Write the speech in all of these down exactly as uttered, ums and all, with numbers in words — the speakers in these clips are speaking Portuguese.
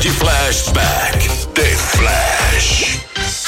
de Flashback. The Flash.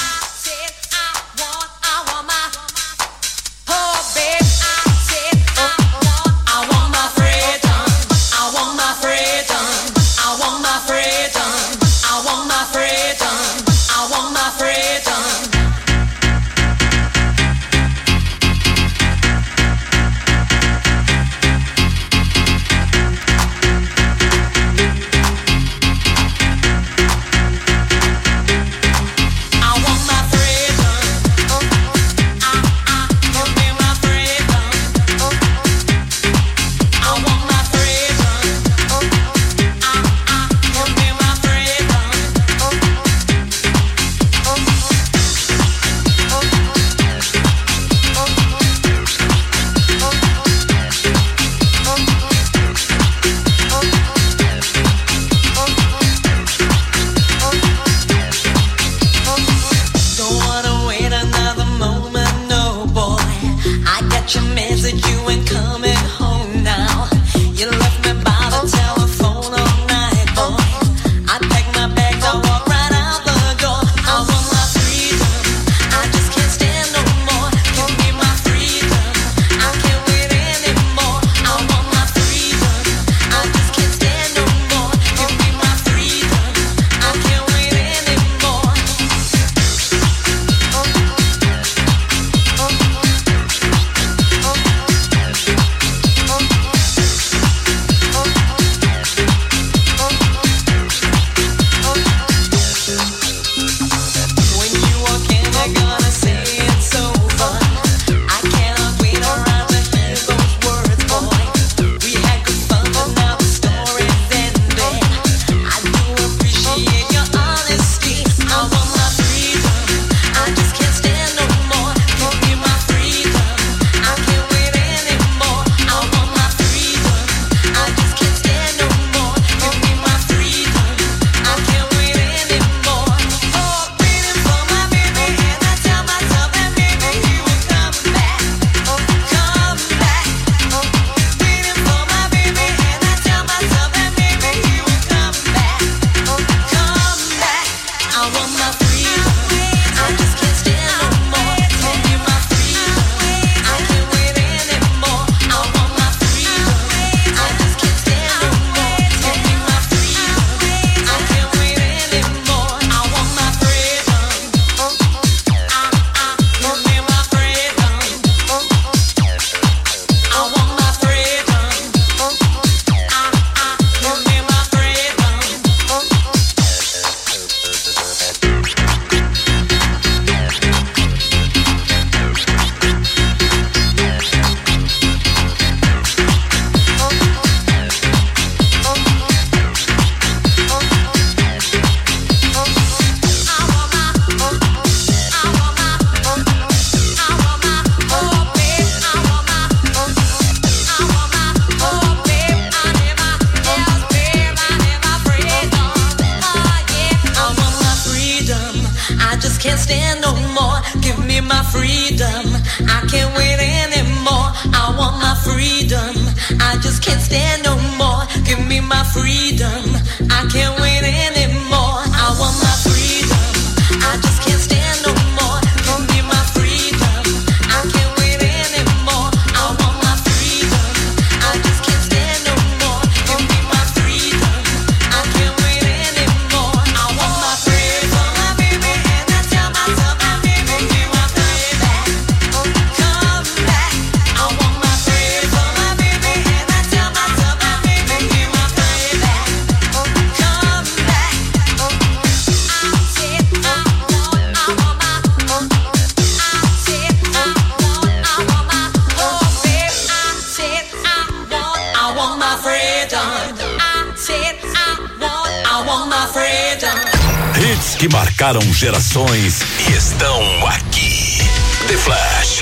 Hits que marcaram gerações e estão aqui. The Flash.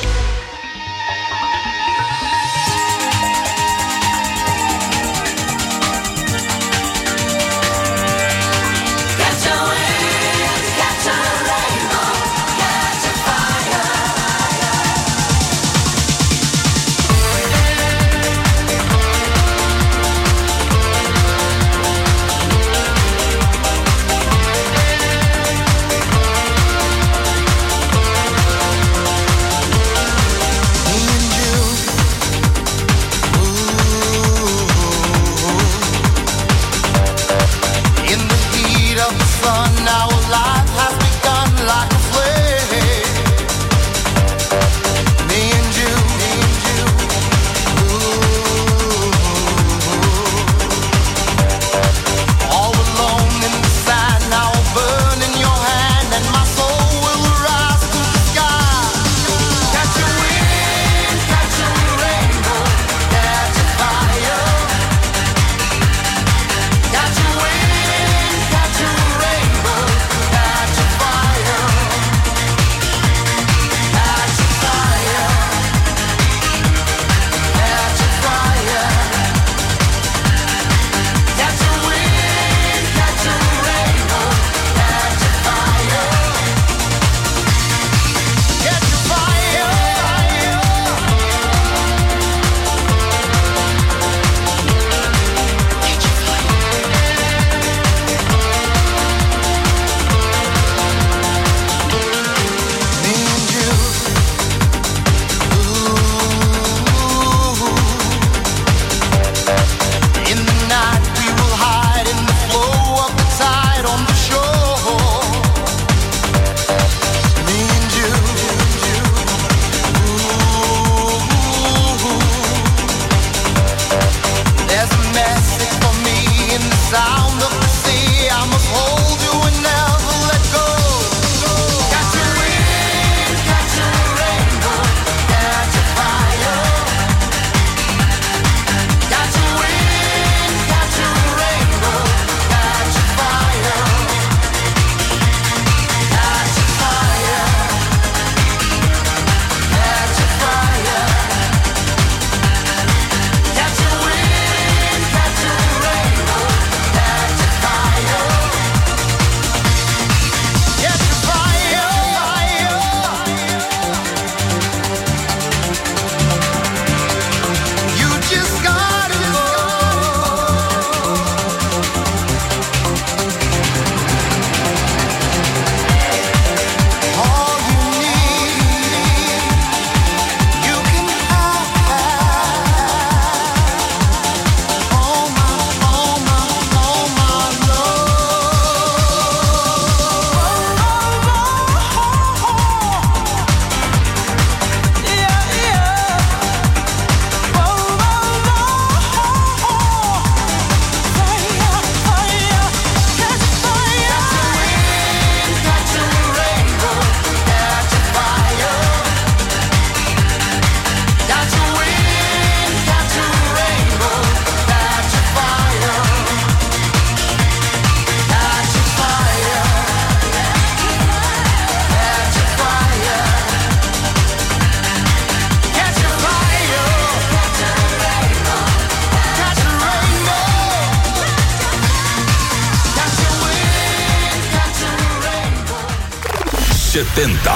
setenta,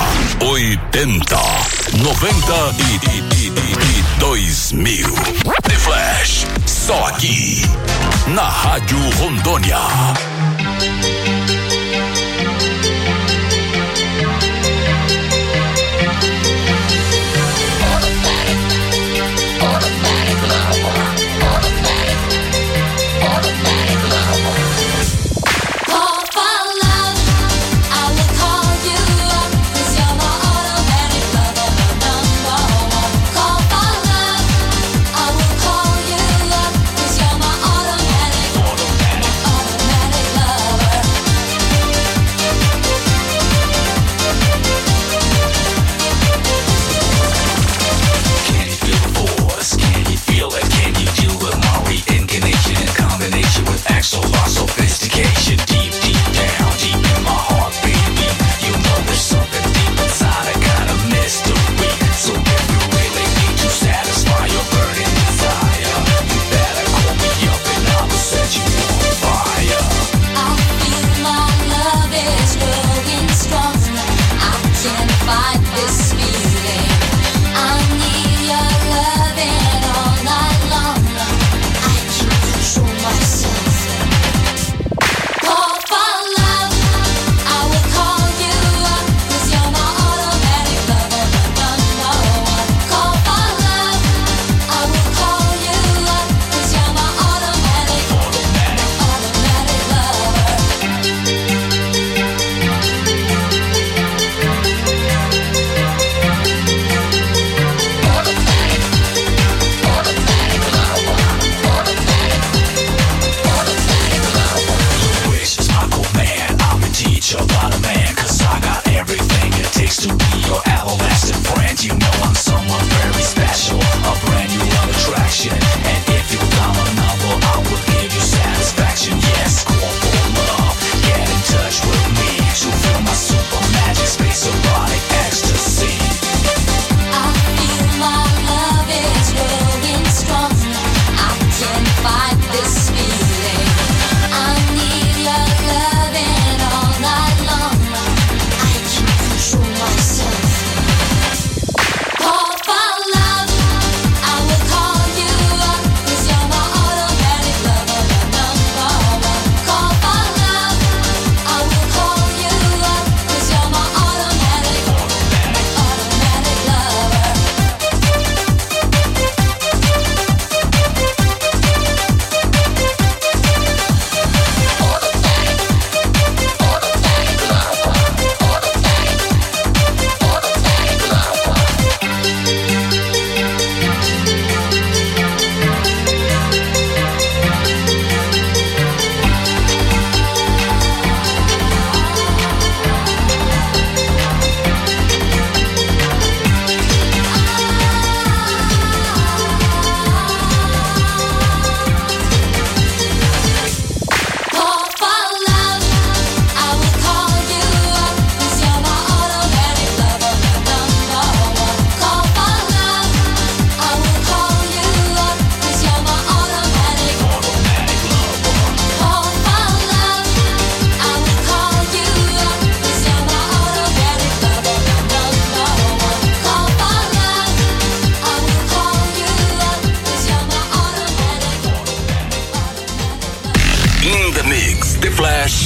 oitenta, noventa e, e, e, e dois mil. The Flash, só aqui, na Rádio Rondônia. Automatic love.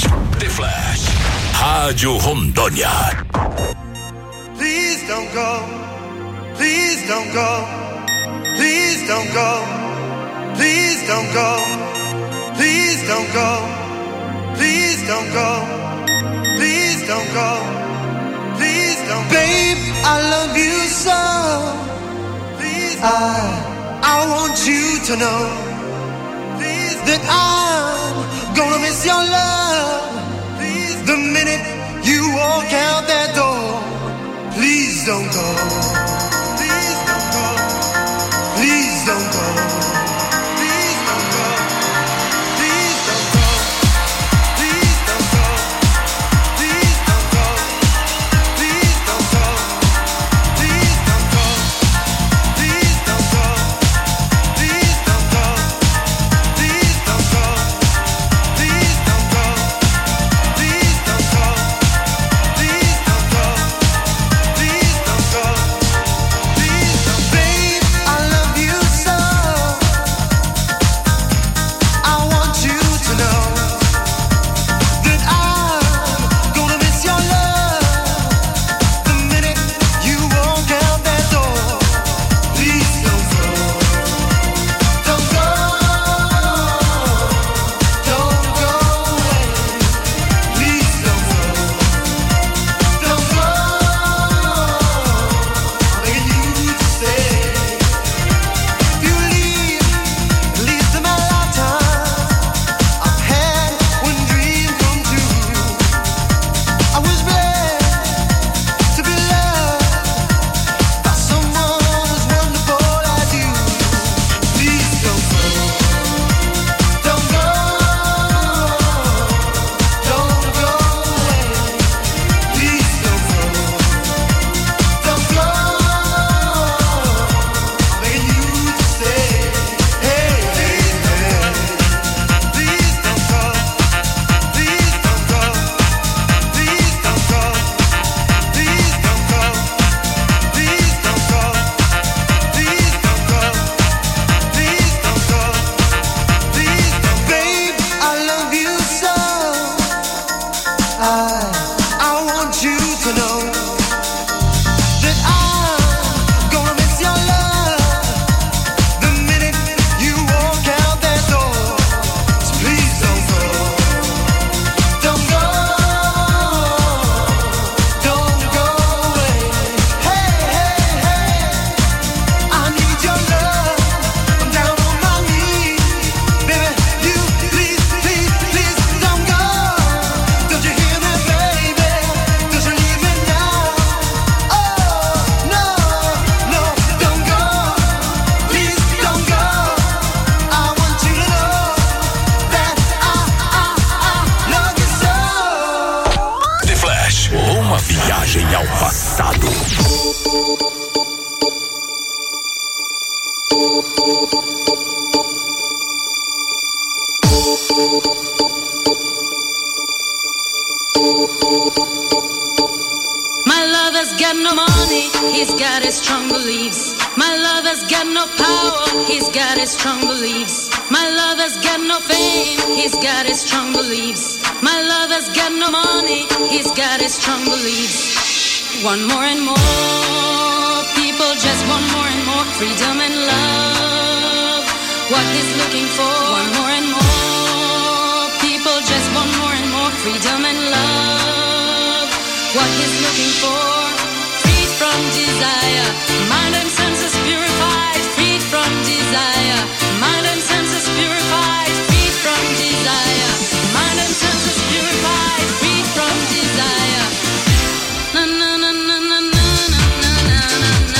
The Flash. Rádio Rondônia. Please don't go. Please don't go. Please don't go. Please don't go. Please don't go. Please don't go. Please don't go. Please don't go. Babe, I love you so. Please I I want you to know. Please that I'm gonna miss your love. Please the minute you walk out that door. Please don't go. Please don't go. Please don't go. Please don't go. Please don't go. Please don't go. Please don't go. Please don't go. Please don't go. Please don't go. Please don't go. Please don't go. Please don't go. Please don't go. Please don't go. Please don't go. Please don't. Babe, I love you so. I want you to know that I'm gonna miss your love the minute you walk out that door. Please don't go. Don't go. Don't go away. Please don't go. Don't go. I'm begging you to stay. If you leave, at least in my lifetime, I've had one dream come true. I was blessed to be loved by someone as wonderful as you. Please don't go. Don't go. Don't go away. Please don't go. Don't go. I'm begging you to stay. Hey, hey, hey. Please don't go. Please don't go. Please don't go. Please don't go. Please don't go. Please don't go. Please don't go. Please don't. Babe, I love you so. I I want you to know that I'm gonna miss your love the minute you walk out that door. So please don't go. Don't go. Don't go away. Hey, hey, hey. I need your love. I'm down on my knees. Baby, you please, please, please don't go. Don't you hear me, baby? Don't you leave me now? Oh, no, no, don't go. Please don't go. I want you to know that I, I, I love you so. The Flash. Uma viagem ao passado. My lover's got no money, he's got his strong beliefs. My lover's got no power, he's got his strong beliefs. My lover's got no fame, he's got his strong beliefs. My lover's got no money, he's got his strong beliefs. One more and more, people just want more and more freedom and love. What he's looking for, one more and more, people just want more and more freedom and love. What he's looking for, freed from desire, mind and senses purified, freed from desire, mind and senses purified, freed from desire, mind and senses purified, freed from desire. Na na na na na na na na na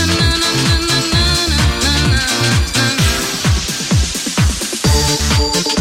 na na na.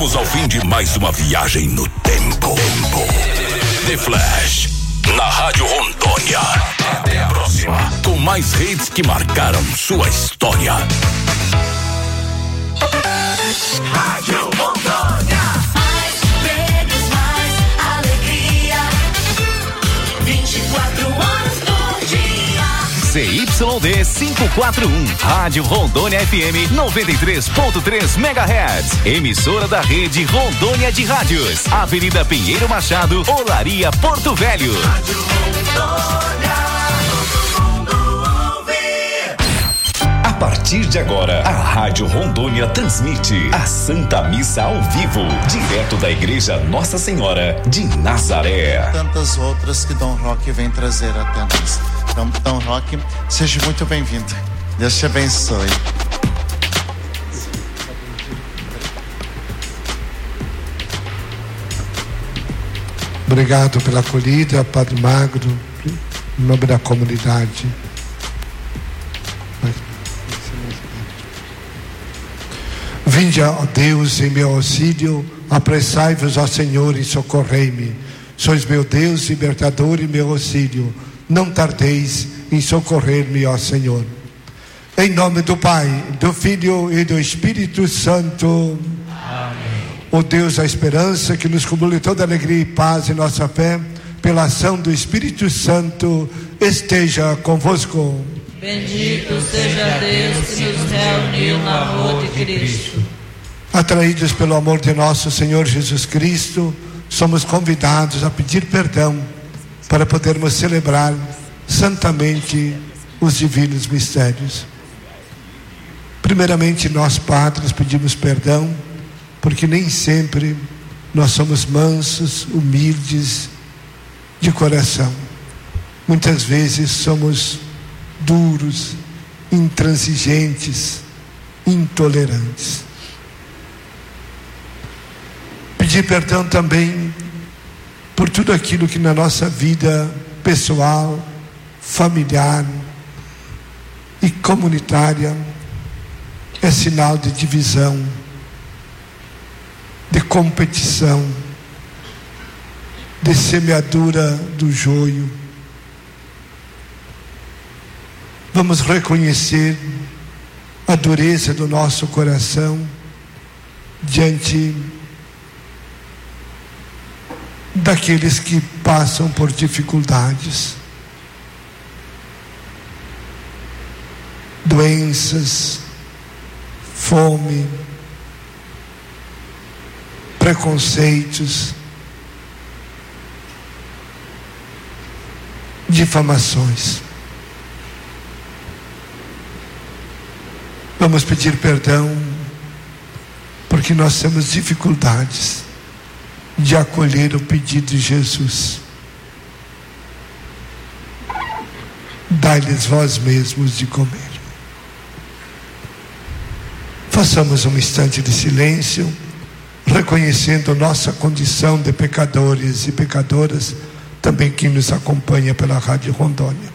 Chegamos ao fim de mais uma viagem no tempo. The Flash, na Rádio Rondônia. Até a próxima, com mais hits que marcaram sua história. Rádio Rondônia. Mais prêmios, mais alegria. vinte e quatro horas por dia. C Y D quinhentos e quarenta e um, Rádio Rondônia F M noventa e três ponto três megahertz. Emissora da rede Rondônia de Rádios. Avenida Pinheiro Machado, Olaria, Porto Velho. Rádio Rondônia, todo mundo ouve. A partir de agora, a Rádio Rondônia transmite a Santa Missa ao vivo, direto da Igreja Nossa Senhora de Nazaré. Tantas outras que Dom Roque vem trazer até nós. Então, Dom Roque, seja muito bem-vindo. Deus te abençoe. Obrigado pela acolhida, Padre Magro, em nome da comunidade. Vinde, ó Deus, em meu auxílio, apressai-vos, ó Senhor, e socorrei-me. Sois meu Deus, libertador e meu auxílio. Não tardeis em socorrer-me, ó Senhor. Em nome do Pai, do Filho e do Espírito Santo. Amém. Ó Deus da esperança, que nos cumule toda alegria e paz em nossa fé, pela ação do Espírito Santo, esteja convosco. Bendito seja Deus que nos reuniu no amor de Cristo. Atraídos pelo amor de nosso Senhor Jesus Cristo, somos convidados a pedir perdão para podermos celebrar santamente os divinos mistérios. Primeiramente, nós padres pedimos perdão, porque nem sempre nós somos mansos, humildes de coração. Muitas vezes somos duros, intransigentes, intolerantes. Pedir perdão também por tudo aquilo que na nossa vida pessoal, familiar e comunitária é sinal de divisão, de competição, de semeadura do joio. Vamos reconhecer a dureza do nosso coração diante daqueles que passam por dificuldades, doenças, fome, preconceitos, difamações. Vamos pedir perdão porque nós temos dificuldades de acolher o pedido de Jesus. Dai-lhes vós mesmos de comer. Façamos um instante de silêncio, reconhecendo nossa condição de pecadores e pecadoras, também quem nos acompanha pela Rádio Rondônia.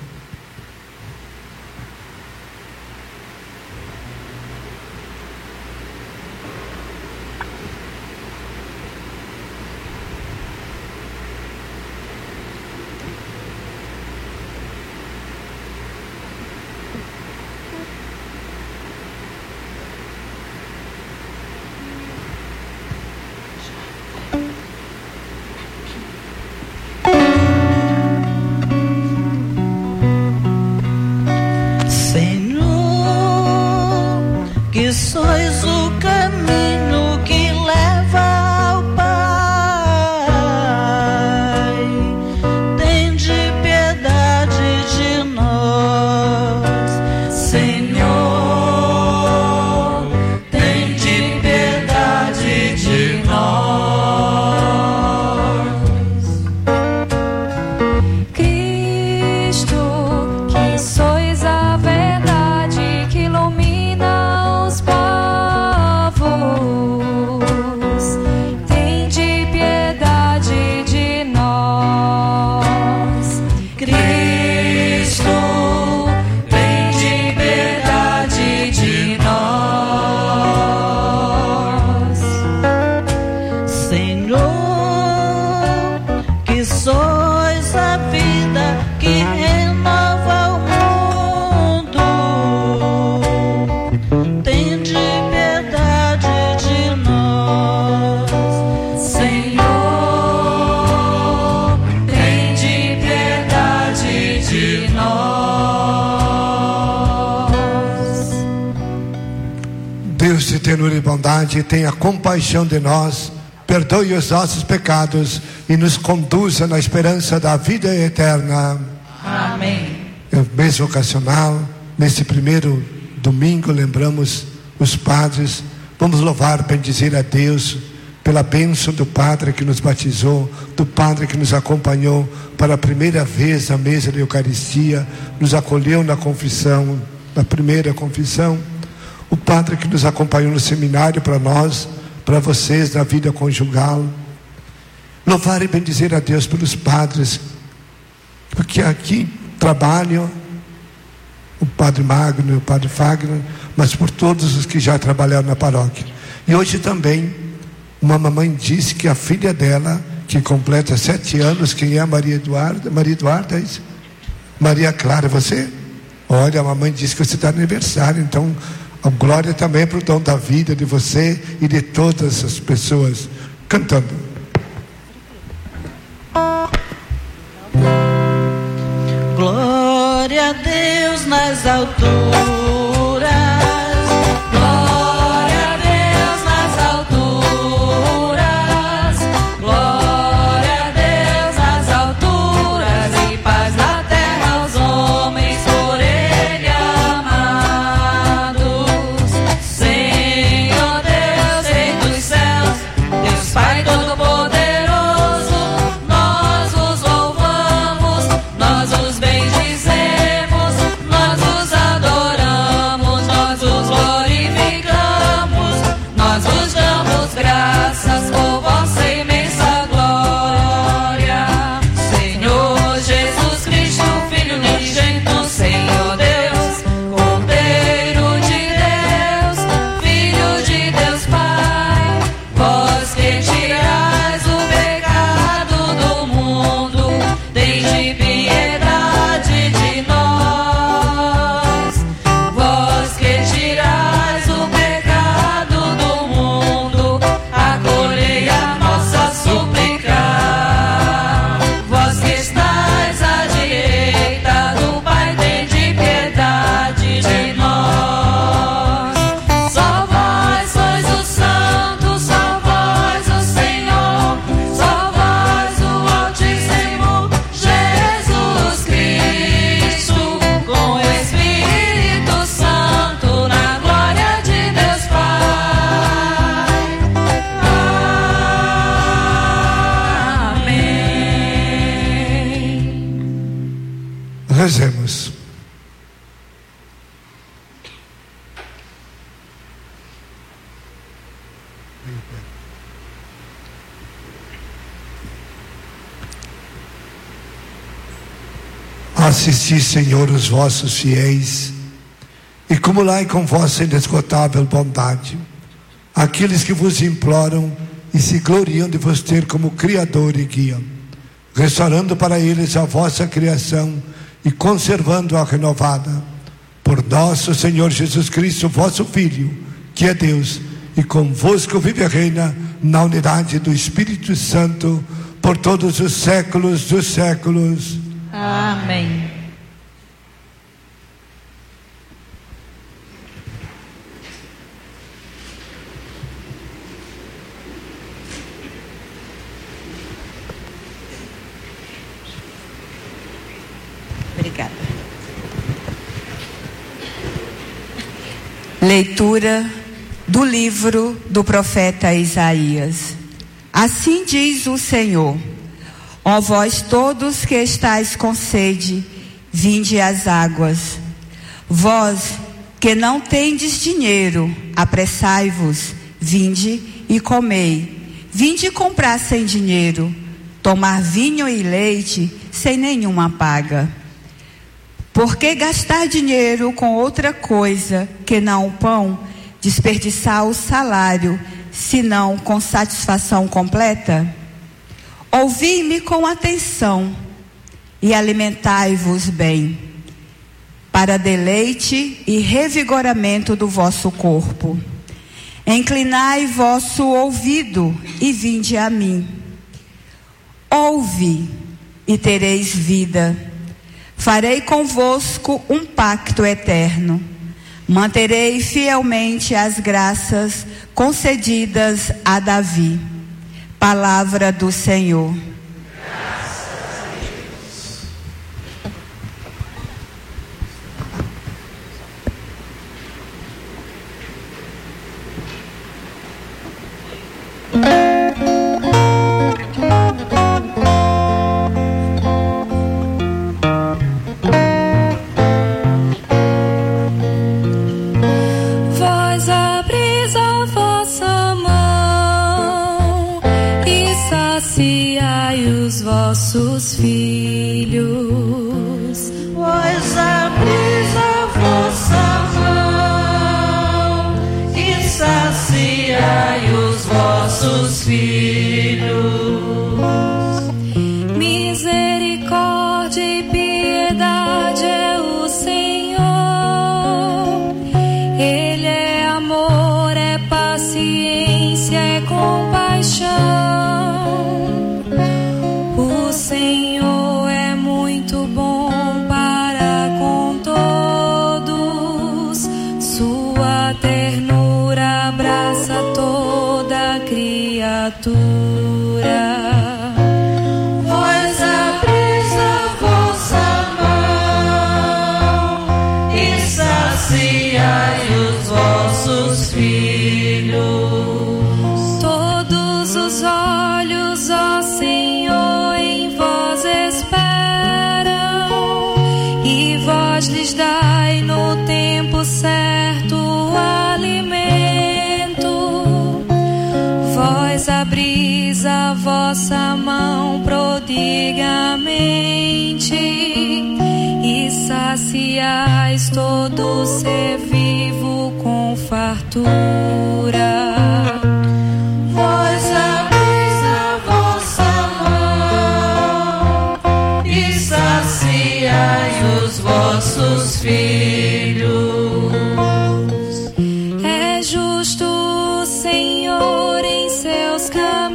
ternura e bondade, tenha compaixão de nós, perdoe os nossos pecados e nos conduza na esperança da vida eterna. Amém. É mês vocacional, nesse primeiro domingo lembramos os padres. Vamos louvar, bendizer a Deus pela bênção do Padre que nos batizou, do Padre que nos acompanhou para a primeira vez na mesa da Eucaristia, nos acolheu na confissão, na primeira confissão, o Padre que nos acompanhou no seminário para nós, para vocês na vida conjugal. Louvar e bendizer a Deus pelos padres, porque aqui trabalham o Padre Magno e o Padre Fagner, mas por todos os que já trabalharam na paróquia. E hoje também uma mamãe disse que a filha dela, que completa sete anos, quem é a Maria Eduarda? Maria Eduarda, é isso? Maria Clara, você? Olha, a mamãe disse que você está no aniversário, então a glória também é para o dom da vida de você e de todas as pessoas. Cantando. Glória a Deus nas alturas. Rezemos. Assisti, Senhor, os vossos fiéis e cumulai com vossa inesgotável bondade aqueles que vos imploram e se gloriam de vos ter como Criador e Guia, restaurando para eles a vossa criação e conservando-a renovada por nosso Senhor Jesus Cristo, vosso Filho, que é Deus e convosco vive e reina na unidade do Espírito Santo por todos os séculos dos séculos. Amém. Obrigada. Leitura do livro do profeta Isaías. Assim diz o Senhor: ó vós todos que estáis com sede, vinde às águas. Vós que não tendes dinheiro, apressai-vos, vinde e comei. Vinde comprar sem dinheiro, tomar vinho e leite sem nenhuma paga. Por que gastar dinheiro com outra coisa que não o pão, desperdiçar o salário, senão com satisfação completa? Ouvi-me com atenção e alimentai-vos bem, para deleite e revigoramento do vosso corpo. Inclinai vosso ouvido e vinde a mim. Ouve e tereis vida. Farei convosco um pacto eterno. Manterei fielmente as graças concedidas a Davi. Palavra do Senhor. Vós abris a vossa mão e saciai os vossos filhos. Vós abris a vossa mão e saciai os vossos filhos. Misericórdia e piedade é o Senhor. Ele é amor, é paciência, é compaixão. O Senhor é muito bom para com todos. Sua ternura abraça toda criatura. Vós abris a vossa mão e saciai os vossos filhos. Todos os olhos, ó Senhor, em vós esperam, e vós lhes dai no tempo certo o alimento. Vós abris a vossa mão prodigamente e saciais todo ser vivo com fartura. Vós abris a vossa mão e saciai os vossos filhos. É justo o Senhor em seus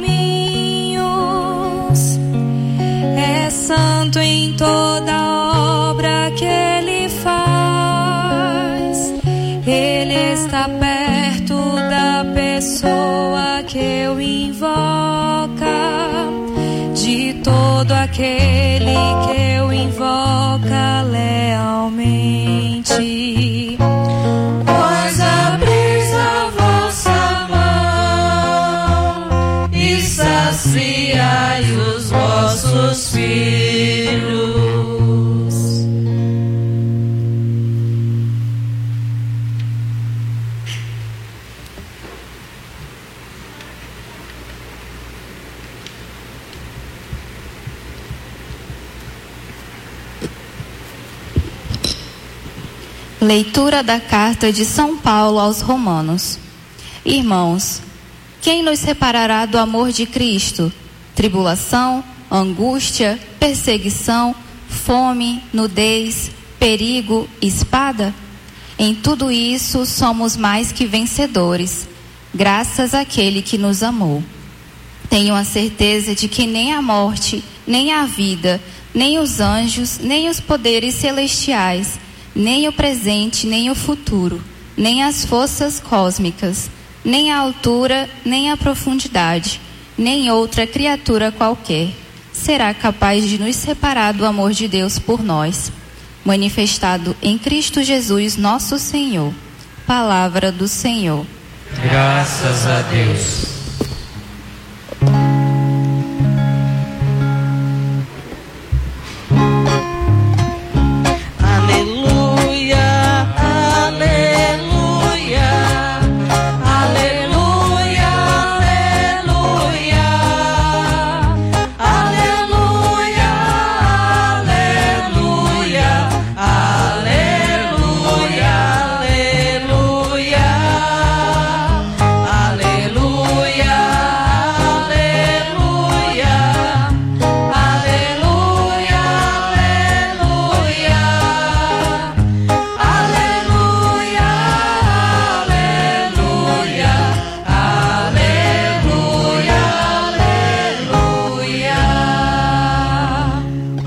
caminhos, é santo em toda obra que Ele faz. Ele está perto da pessoa que o invoca, de todo aquele que o invoca lealmente. Vós abris a vossa mão e saciai os vossos filhos. Leitura da carta de São Paulo aos Romanos. Irmãos, quem nos separará do amor de Cristo? Tribulação, angústia, perseguição, fome, nudez, perigo, espada? Em tudo isso somos mais que vencedores, graças àquele que nos amou. Tenho a certeza de que nem a morte, nem a vida, nem os anjos, nem os poderes celestiais, nem o presente, nem o futuro, nem as forças cósmicas, nem a altura, nem a profundidade, nem outra criatura qualquer será capaz de nos separar do amor de Deus por nós, manifestado em Cristo Jesus, nosso Senhor. Palavra do Senhor. Graças a Deus.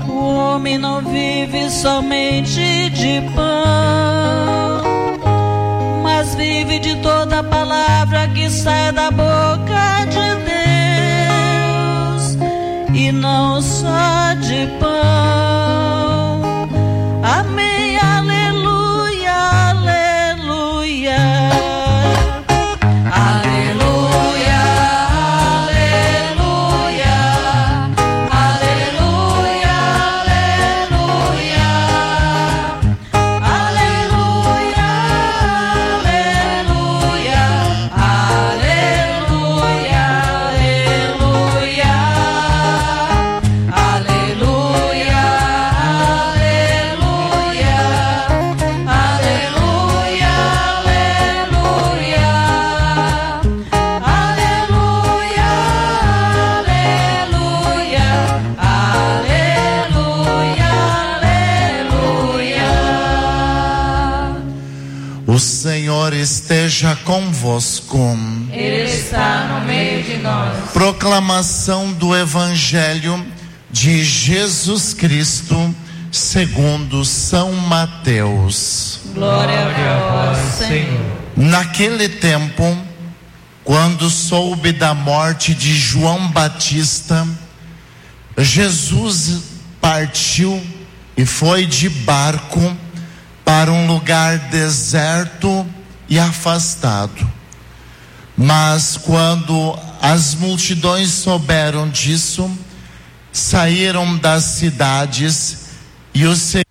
Somente de pão, toda palavra que sai da boca de Deus, e não só de pão. Amém, aleluia, aleluia. Aleluia, aleluia, aleluia, aleluia, aleluia, aleluia, aleluia, aleluia, aleluia, O Senhor esteja convosco. Ele está no meio de nós. Proclamação do Evangelho de Jesus Cristo segundo São Mateus. Glória a vós, Senhor. Naquele tempo, quando soube da morte de João Batista, Jesus partiu e foi de barco para um lugar deserto e afastado. Mas quando as multidões souberam disso, saíram das cidades e o seguiram.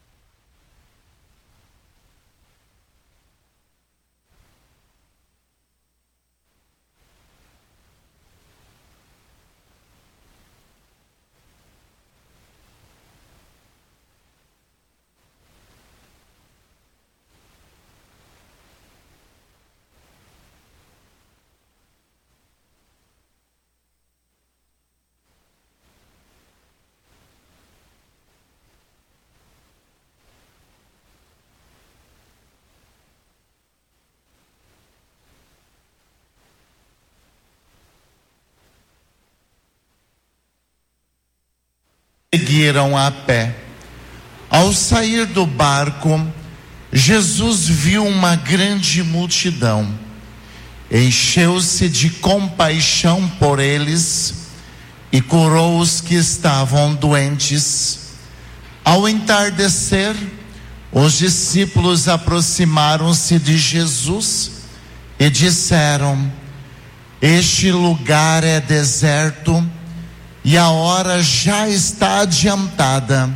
Seguiram a pé. Ao sair do barco, Jesus viu uma grande multidão. Encheu-se de compaixão por eles e curou os que estavam doentes. Ao entardecer, os discípulos aproximaram-se de Jesus e disseram: este lugar é deserto e a hora já está adiantada.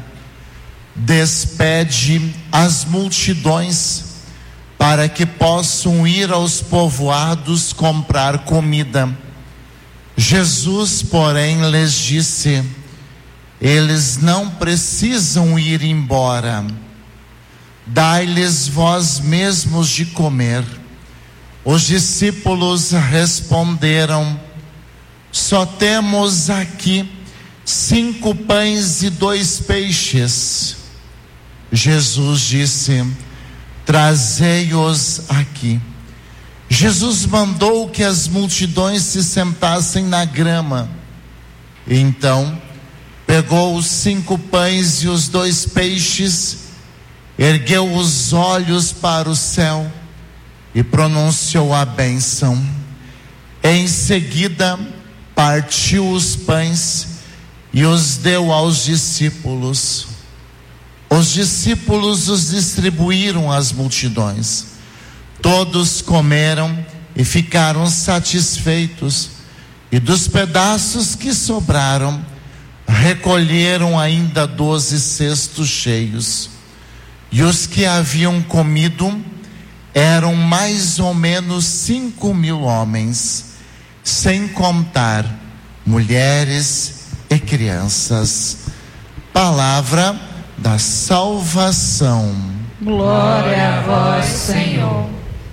Despede as multidões para que possam ir aos povoados comprar comida. Jesus, porém, lhes disse: eles não precisam ir embora. Dai-lhes vós mesmos de comer. Os discípulos responderam: só temos aqui cinco pães e dois peixes. Jesus disse: trazei-os aqui. Jesus mandou que as multidões se sentassem na grama. Então, pegou os cinco pães e os dois peixes, ergueu os olhos para o céu e pronunciou a bênção. Em seguida, partiu os pães e os deu aos discípulos. Os discípulos os distribuíram às multidões. Todos comeram e ficaram satisfeitos, e dos pedaços que sobraram, recolheram ainda doze cestos cheios. E os que haviam comido eram mais ou menos cinco mil homens, sem contar mulheres e crianças. Palavra da salvação. Glória a vós, Senhor.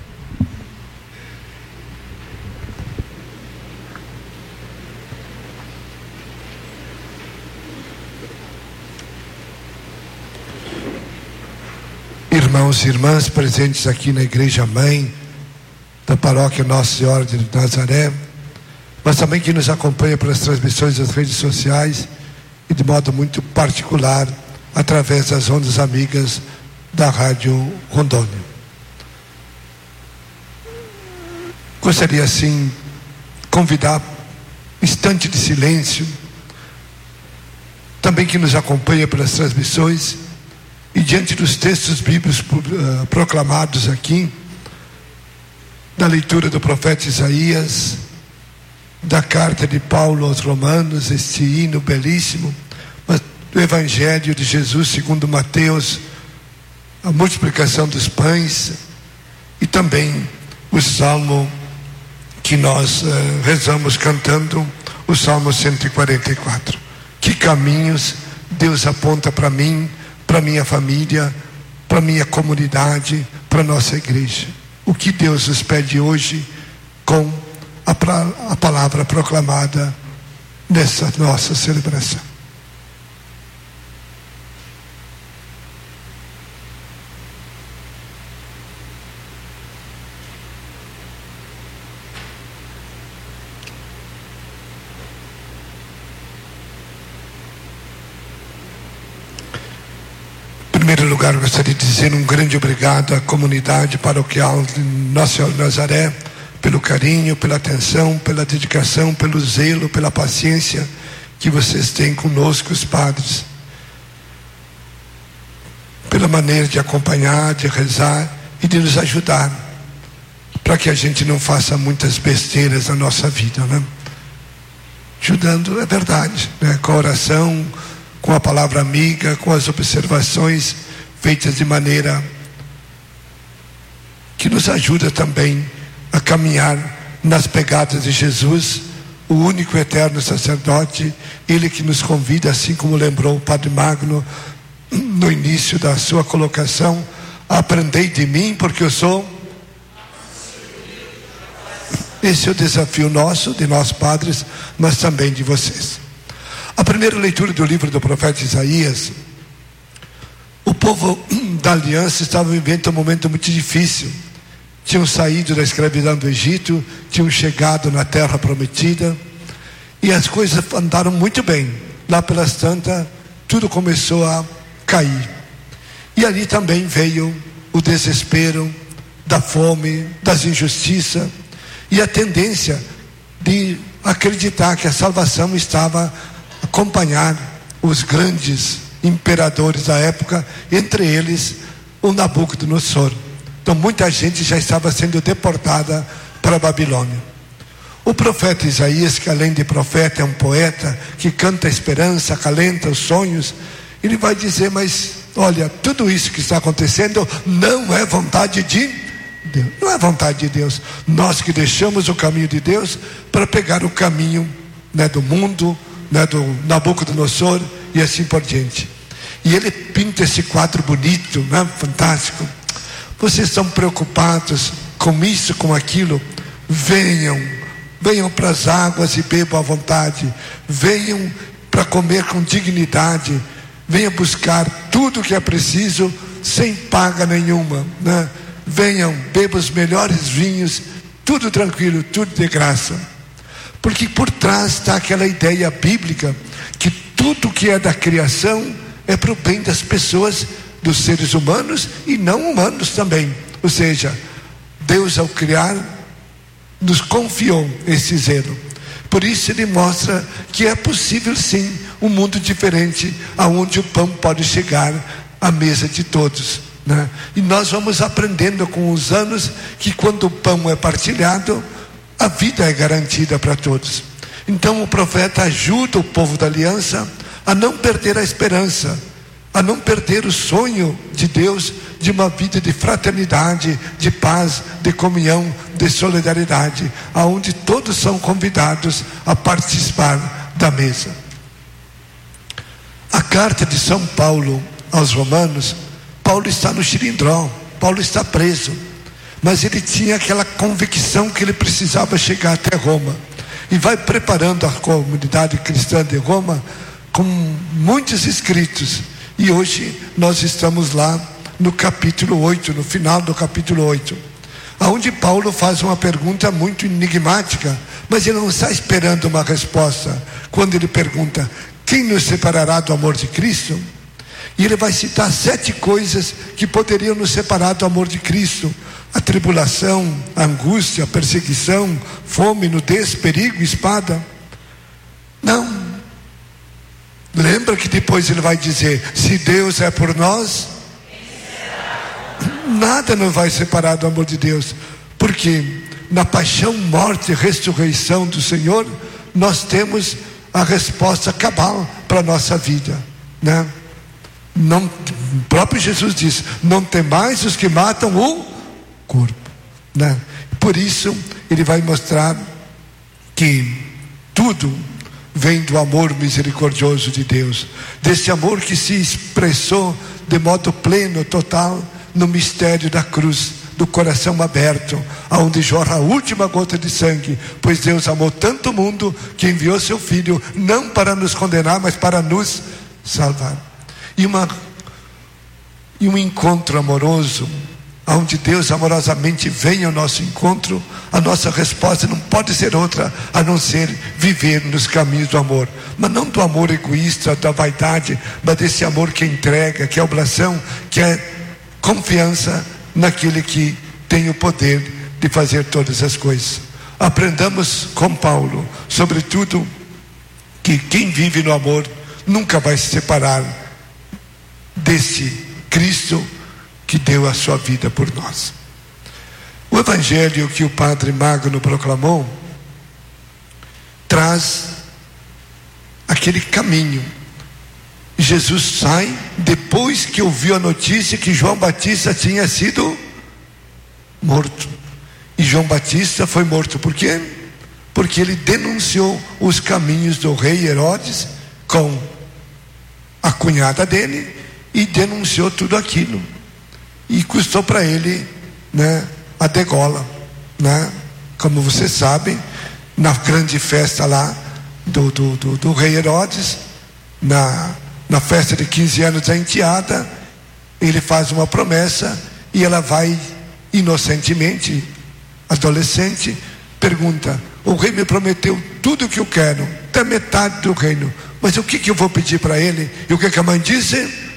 Irmãos e irmãs presentes aqui na Igreja Mãe da Paróquia Nossa Senhora de Nazaré, mas também que nos acompanha pelas transmissões das redes sociais e de modo muito particular através das ondas amigas da Rádio Rondônia. Gostaria assim convidar um instante de silêncio, também que nos acompanha pelas transmissões, e diante dos textos bíblicos uh, proclamados aqui, da leitura do profeta Isaías, da carta de Paulo aos Romanos, este hino belíssimo, mas do Evangelho de Jesus segundo Mateus, a multiplicação dos pães, e também o salmo que nós uh, rezamos cantando, o Salmo cento e quarenta e quatro. Que caminhos Deus aponta para mim, para minha família, para minha comunidade, para nossa igreja. O que Deus nos pede hoje com a, pra, a palavra proclamada nessa nossa celebração. Em primeiro lugar, eu gostaria de dizer um grande obrigado à comunidade paroquial de Nossa Senhora de Nazaré, pelo carinho, pela atenção, pela dedicação, pelo zelo, pela paciência que vocês têm conosco, os padres, pela maneira de acompanhar, de rezar e de nos ajudar, para que a gente não faça muitas besteiras na nossa vida, né? Ajudando, é verdade, né? Com a oração, com a palavra amiga, com as observações feitas de maneira que nos ajuda também a caminhar nas pegadas de Jesus, o único eterno sacerdote, ele que nos convida, assim como lembrou o Padre Magno no início da sua colocação: aprendei de mim, porque eu sou. Esse é o desafio nosso, de nós padres, mas também de vocês. A primeira leitura do livro do profeta Isaías, o povo da aliança estava vivendo um momento muito difícil. Tinham saído da escravidão do Egito, tinham chegado na terra prometida, e as coisas andaram muito bem. Lá pelas tantas, tudo começou a cair. E ali também veio o desespero da fome, das injustiças, e a tendência de acreditar que a salvação estava acompanhar os grandes imperadores da época, entre eles o Nabucodonosor. Então muita gente já estava sendo deportada para a Babilônia. O profeta Isaías, que além de profeta é um poeta, que canta a esperança, acalenta os sonhos, ele vai dizer: mas olha, tudo isso que está acontecendo não é vontade de Deus. Não é vontade de Deus. Nós que deixamos o caminho de Deus para pegar o caminho, né, do mundo, né, do Nabucodonosor e assim por diante. E ele pinta esse quadro bonito, né, fantástico. Vocês estão preocupados com isso, com aquilo? Venham, venham para as águas e bebam à vontade. Venham para comer com dignidade. Venham buscar tudo o que é preciso sem paga nenhuma, né? Venham, bebam os melhores vinhos, tudo tranquilo, tudo de graça. Porque por trás está aquela ideia bíblica que tudo que é da criação é para o bem das pessoas, dos seres humanos e não humanos também. Ou seja, Deus, ao criar, nos confiou esse zelo. Por isso ele mostra que é possível sim um mundo diferente, aonde o pão pode chegar à mesa de todos, né? E nós vamos aprendendo com os anos que quando o pão é partilhado, a vida é garantida para todos. Então o profeta ajuda o povo da aliança a não perder a esperança, a não perder o sonho de Deus de uma vida de fraternidade, de paz, de comunhão, de solidariedade, aonde todos são convidados a participar da mesa. A carta de São Paulo aos Romanos, Paulo está no xilindró, Paulo está preso, mas ele tinha aquela convicção que ele precisava chegar até Roma, e vai preparando a comunidade cristã de Roma com muitos escritos. E hoje nós estamos lá no capítulo oito, no final do capítulo oito, onde Paulo faz uma pergunta muito enigmática, mas ele não está esperando uma resposta. Quando ele pergunta: quem nos separará do amor de Cristo? E ele vai citar sete coisas que poderiam nos separar do amor de Cristo: a tribulação, a angústia, a perseguição, fome, nudez, perigo, espada. Não. Lembra que depois ele vai dizer: se Deus é por nós, nada nos vai separar do amor de Deus. Porque na paixão, morte e ressurreição do Senhor, nós temos a resposta cabal para a nossa vida, né? Não, o próprio Jesus diz: não temais os que matam o corpo, né? Por isso ele vai mostrar que tudo vem do amor misericordioso de Deus, desse amor que se expressou de modo pleno, total, no mistério da cruz, do coração aberto, aonde jorra a última gota de sangue, pois Deus amou tanto o mundo que enviou seu Filho, não para nos condenar, mas para nos salvar. E uma e um encontro amoroso, onde Deus amorosamente vem ao nosso encontro, a nossa resposta não pode ser outra a não ser viver nos caminhos do amor, mas não do amor egoísta, da vaidade, mas desse amor que entrega, que é oblação, que é confiança naquele que tem o poder de fazer todas as coisas. Aprendamos com Paulo, sobretudo, que quem vive no amor nunca vai se separar desse Cristo que deu a sua vida por nós. O evangelho que o padre Magno proclamou traz aquele caminho. Jesus sai depois que ouviu a notícia que João Batista tinha sido morto. E João Batista foi morto por quê? Porque ele denunciou os caminhos do rei Herodes com a cunhada dele e denunciou tudo aquilo. E custou para ele, né, a degola, né? Como vocês sabem, na grande festa lá do, do, do, do rei Herodes, na, na festa de quinze anos da enteada, ele faz uma promessa e ela vai inocentemente, adolescente, pergunta: o rei me prometeu tudo o que eu quero, até metade do reino, mas o que, que eu vou pedir para ele? E o que, que a mãe disse?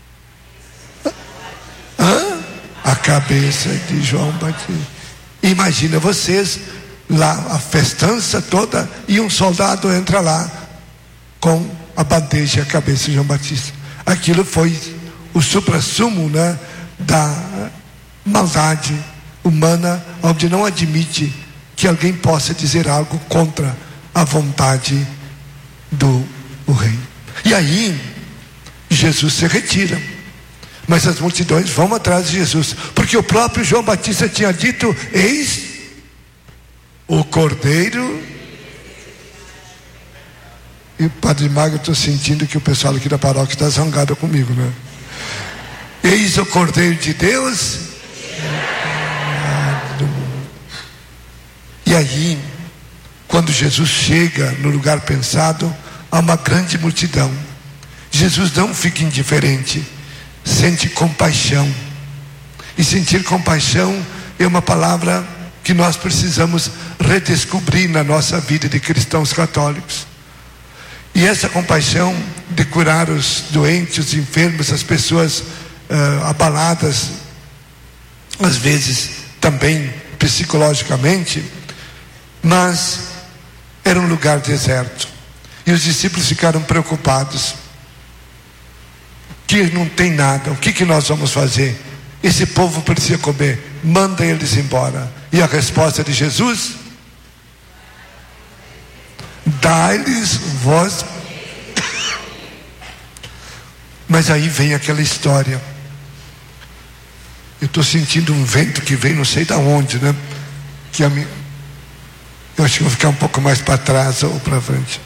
Hã? A cabeça de João Batista. Imagina vocês lá, a festança toda, e um soldado entra lá com a bandeja e a cabeça de João Batista. Aquilo foi o suprassumo, né, da maldade humana, onde não admite que alguém possa dizer algo contra a vontade do o rei. E aí Jesus se retira, mas as multidões vão atrás de Jesus, porque o próprio João Batista tinha dito: eis o Cordeiro. E o Padre Magno, estou sentindo que o pessoal aqui da paróquia está zangado comigo, né? Eis o Cordeiro de Deus. E aí, quando Jesus chega no lugar pensado, há uma grande multidão. Jesus não fica indiferente, sente compaixão. E sentir compaixão é uma palavra que nós precisamos redescobrir na nossa vida de cristãos católicos. E essa compaixão de curar os doentes, os enfermos, as pessoas uh, abaladas, às vezes também psicologicamente, mas era um lugar deserto. E os discípulos ficaram preocupados. Que não tem nada, o que, que nós vamos fazer? Esse povo precisa comer, manda eles embora. E a resposta de Jesus: dai-lhes vós. Mas aí vem aquela história. Eu estou sentindo um vento que vem não sei de onde, né? Que a minha... Eu acho que vou ficar um pouco mais para trás ou para frente.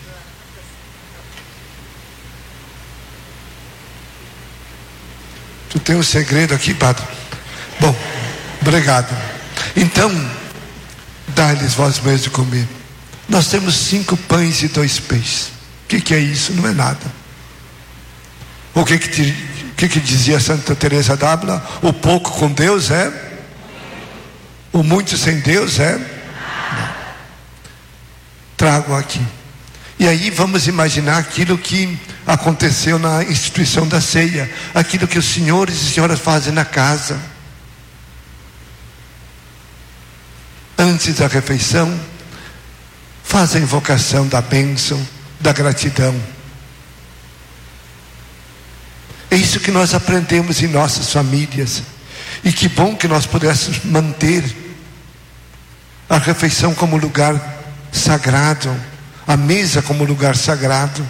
Tu tem um segredo aqui, padre? Bom, obrigado. Então, dá-lhes vós mesmos de comer. Nós temos cinco pães e dois peixes. O que, que é isso? Não é nada. O que que, te, que que dizia Santa Teresa d'Ávila? O pouco com Deus é? O muito sem Deus é? Não. Trago aqui. E aí vamos imaginar aquilo que aconteceu na instituição da ceia, aquilo que os senhores e senhoras fazem na casa. antes da refeição, faz a invocação da bênção, da gratidão. É isso que nós aprendemos em nossas famílias. E que bom que nós pudéssemos manter a refeição como lugar sagrado, a mesa como lugar sagrado.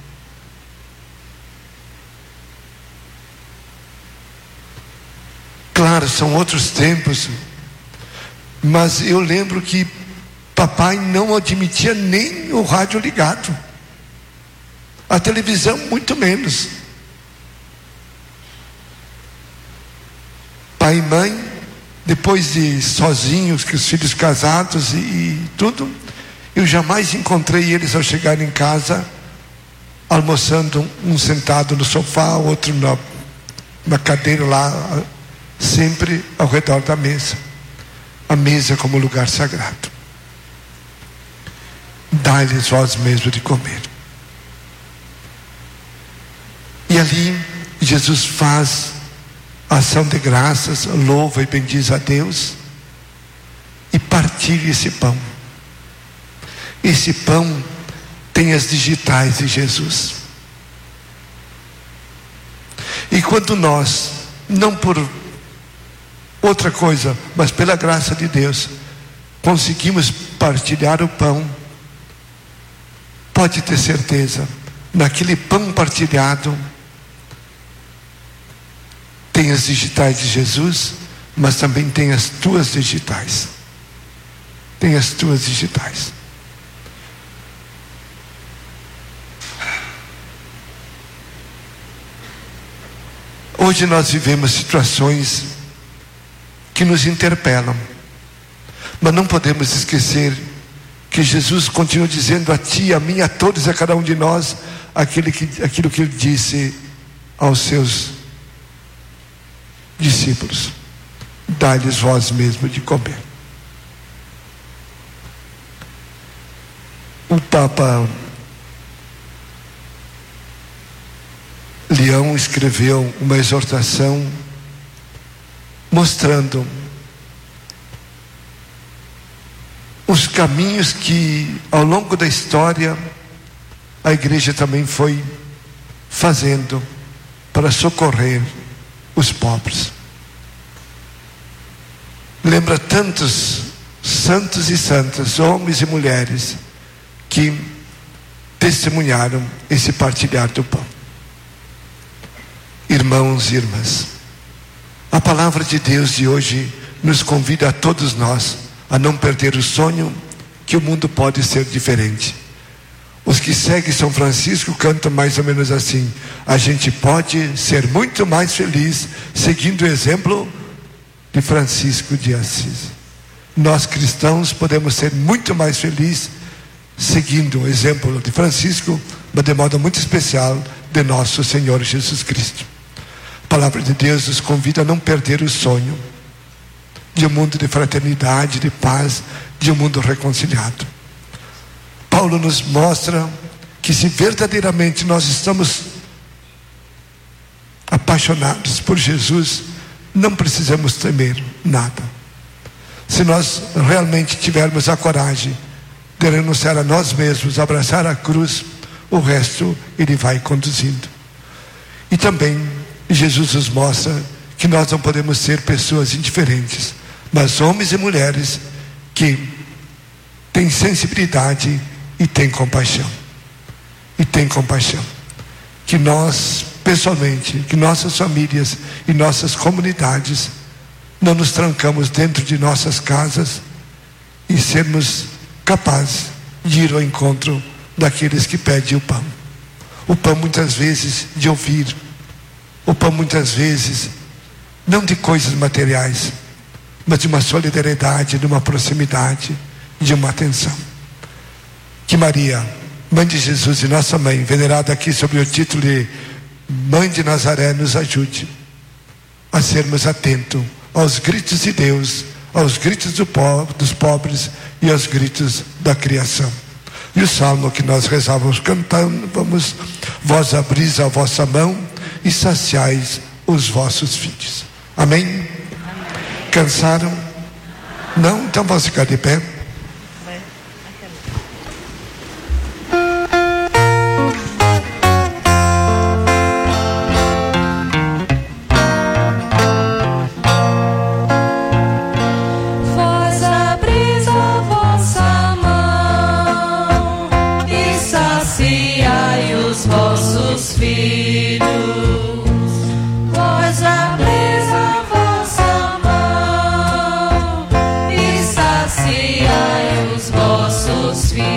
Claro, são outros tempos, mas eu lembro que papai não admitia nem o rádio ligado, a televisão muito menos. Pai e mãe, depois de sozinhos, que os filhos casados e, e tudo, eu jamais encontrei eles ao chegar em casa almoçando, um sentado no sofá, outro na, na cadeira lá, sempre ao redor da mesa. A mesa como lugar sagrado. Dai-lhes vós mesmo de comer. E ali Jesus faz a ação de graças, louva e bendiz a Deus e partilha esse pão. Esse pão tem as digitais de Jesus. E quando nós, não por outra coisa, mas pela graça de Deus, conseguimos partilhar o pão, pode ter certeza, naquele pão partilhado tem as digitais de Jesus, mas também tem as tuas digitais. Tem as tuas digitais. Hoje nós vivemos situações que nos interpelam, mas não podemos esquecer que Jesus continua dizendo a ti, a mim, a todos, a cada um de nós, aquele que, aquilo que ele disse aos seus discípulos: dai-lhes vós mesmo de comer. O Papa Leão escreveu uma exortação mostrando os caminhos que ao longo da história a igreja também foi fazendo para socorrer os pobres. Lembra tantos santos e santas, homens e mulheres, que testemunharam esse partilhar do pão. Irmãos e irmãs, a palavra de Deus de hoje nos convida a todos nós a não perder o sonho que o mundo pode ser diferente. Os que seguem São Francisco cantam mais ou menos assim: a gente pode ser muito mais feliz seguindo o exemplo de Francisco de Assis. Nós cristãos podemos ser muito mais felizes seguindo o exemplo de Francisco, mas de modo muito especial de nosso Senhor Jesus Cristo. A palavra de Deus nos convida a não perder o sonho de um mundo de fraternidade, de paz, de um mundo reconciliado. Paulo nos mostra que se verdadeiramente nós estamos apaixonados por Jesus, não precisamos temer nada. Se nós realmente tivermos a coragem de renunciar a nós mesmos, abraçar a cruz, o resto ele vai conduzindo. E também Jesus nos mostra que nós não podemos ser pessoas indiferentes, mas homens e mulheres que têm sensibilidade e têm compaixão. E têm compaixão. Que nós, pessoalmente, que nossas famílias e nossas comunidades não nos trancamos dentro de nossas casas e sermos capazes de ir ao encontro daqueles que pedem o pão. O pão muitas vezes de ouvir, o pão muitas vezes não de coisas materiais, mas de uma solidariedade, de uma proximidade, de uma atenção. Que Maria, Mãe de Jesus e nossa Mãe, venerada aqui sob o título de Mãe de Nazaré, nos ajude a sermos atentos aos gritos de Deus, aos gritos do povo, dos pobres e aos gritos da criação. E o salmo que nós rezávamos cantando, vamos: vós abris a vossa mão e saciais os vossos filhos. Amém? Amém. Cansaram? Não? Então vamos ficar de pé. Vós abris a vossa mão e saciai os vossos filhos. Vós abris a vossa mão e saciai os vossos filhos.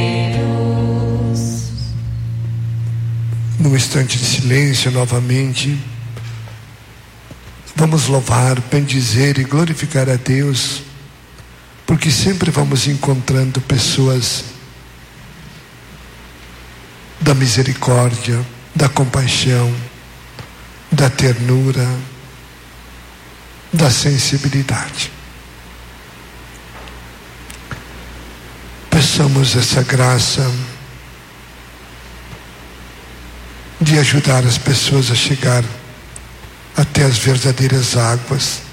Num instante de silêncio novamente, vamos louvar, bendizer e glorificar a Deus, porque sempre vamos encontrando pessoas da misericórdia, da compaixão, da ternura, da sensibilidade. Peçamos essa graça de ajudar as pessoas a chegar até as verdadeiras águas.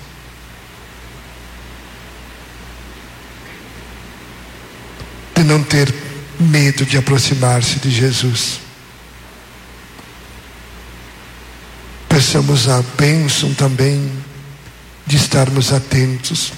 De não ter medo de aproximar-se de Jesus. Peçamos a bênção também de estarmos atentos,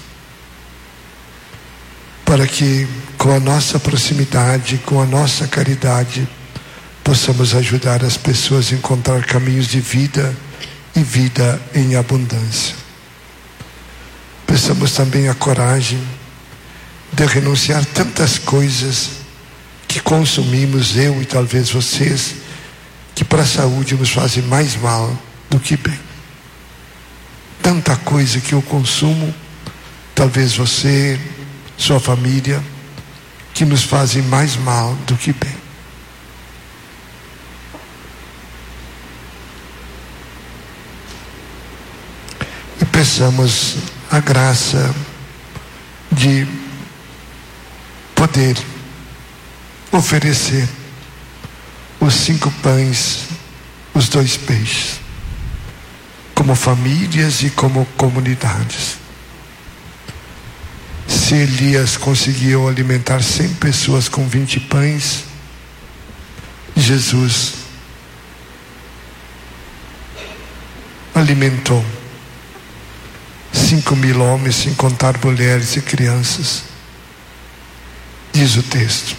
para que com a nossa proximidade, com a nossa caridade, possamos ajudar as pessoas a encontrar caminhos de vida e vida em abundância. Peçamos também a coragem de renunciar tantas coisas que consumimos, eu e talvez vocês, que para a saúde nos fazem mais mal do que bem. Tanta coisa que eu consumo, talvez você, sua família, que nos fazem mais mal do que bem. E peçamos a graça de poder oferecer os cinco pães, os dois peixes, como famílias e como comunidades. Se Elias conseguiu alimentar cem pessoas com vinte pães, Jesus alimentou cinco mil homens, sem contar mulheres e crianças, diz o texto.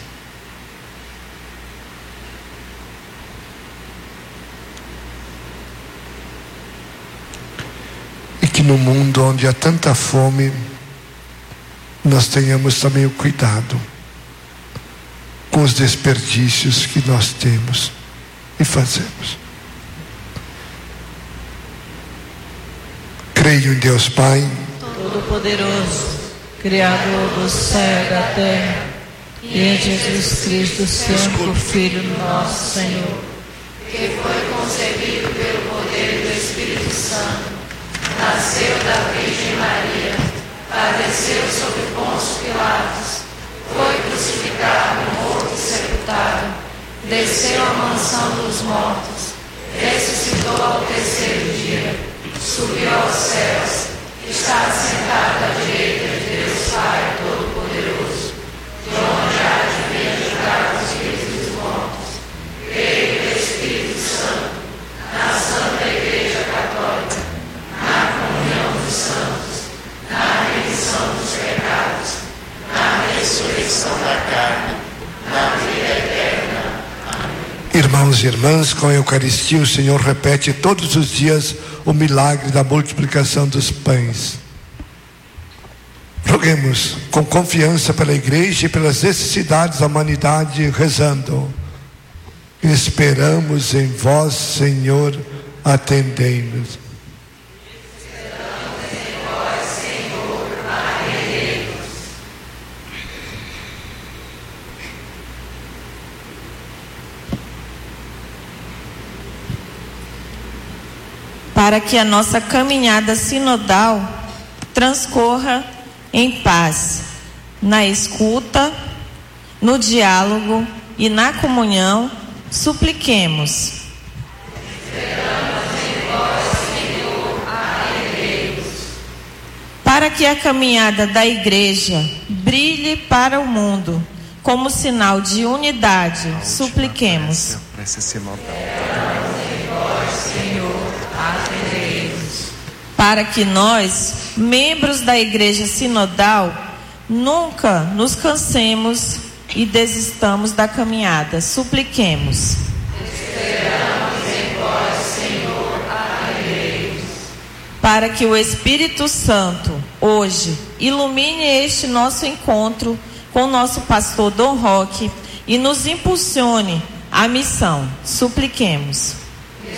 E que no mundo onde há tanta fome, nós tenhamos também o cuidado com os desperdícios que nós temos e fazemos. Creio em Deus Pai Todo-Poderoso, Criador do céu e da terra, e em Jesus Cristo, seu único Filho, nosso Senhor, Que foi concebido pelo poder do Espírito Santo, nasceu da Virgem Maria, padeceu sob Pôncio Pilatos, foi crucificado, morto e sepultado, desceu à mansão dos mortos, ressuscitou ao terceiro dia, subiu aos céus, está sentado à direita de Deus Pai Todo-Poderoso, de onde há de vir julgar os vivos e os mortos. Creio no Espírito Santo, na Santa Igreja Católica, na comunhão dos santos, na remissão dos pecados, na ressurreição da carne, na vida eterna. Irmãos e irmãs, com a Eucaristia o Senhor repete todos os dias o milagre da multiplicação dos pães. Roguemos com confiança pela Igreja e pelas necessidades da humanidade, rezando: esperamos em vós, Senhor, atendei-nos. Esperamos em vós, Senhor, atendei-nos. para que a nossa caminhada sinodal transcorra em paz, na escuta, no diálogo e na comunhão, supliquemos. para que a caminhada da igreja brilhe para o mundo como sinal de unidade, supliquemos. Para que nós, membros da igreja sinodal, nunca nos cansemos e desistamos da caminhada, supliquemos. Esperamos em vós, Senhor, alegres. Para que o Espírito Santo, hoje, ilumine este nosso encontro com o nosso pastor Dom Roque e nos impulsione à missão, supliquemos.